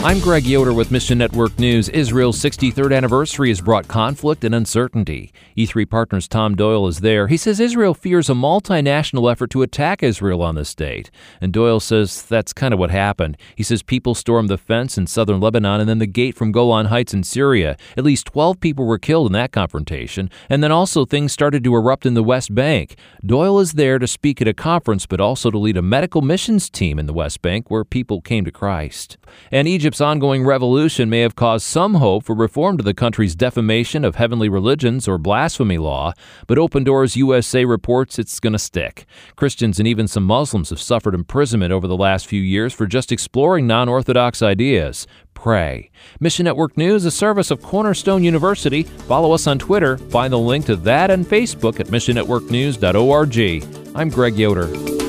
I'm Greg Yoder with Mission Network News. Israel's 63rd anniversary has brought conflict and uncertainty. E3 Partners' Tom Doyle is there. He says Israel fears a multinational effort to attack Israel on the state. And Doyle says that's kind of what happened. He says people stormed the fence in southern Lebanon and then the gate from Golan Heights in Syria. At least 12 people were killed in that confrontation. And then also things started to erupt in the West Bank. Doyle is there to speak at a conference, but also to lead a medical missions team in the West Bank where people came to Christ. And Egypt's ongoing revolution may have caused some hope for reform to the country's defamation of heavenly religions or blasphemy law, but Open Doors USA reports it's going to stick. Christians and even some Muslims have suffered imprisonment over the last few years for just exploring non-orthodox ideas. Pray. Mission Network News, a service of Cornerstone University. Follow us on Twitter. Find the link to that and Facebook at missionnetworknews.org. I'm Greg Yoder.